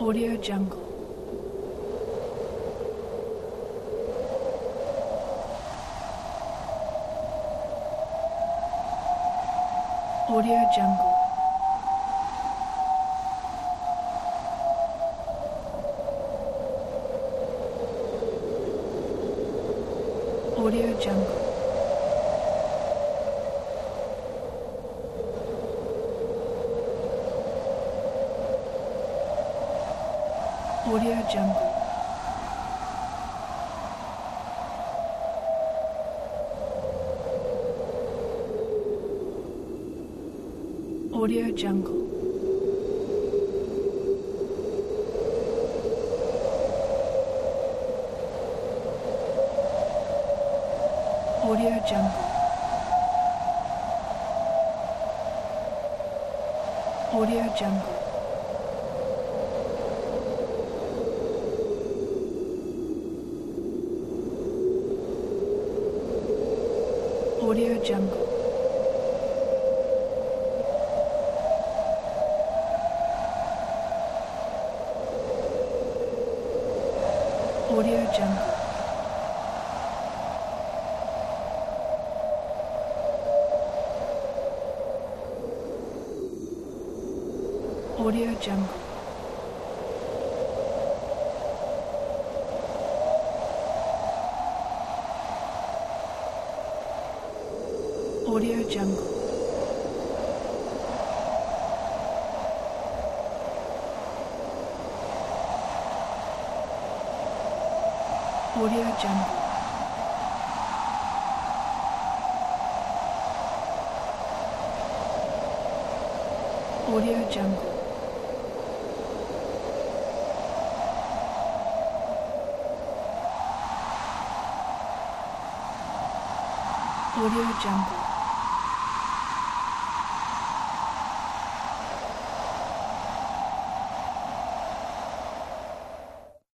Audio Jungle. Audio Jungle. Audio Jungle. Audio Jungle. Audio Jungle. Audio Jungle. Audio Jungle. Audio Jungle. Audio Jungle. Audio Jungle. Audio Jungle. Audio Jungle. Audio Jungle. Audio Jungle.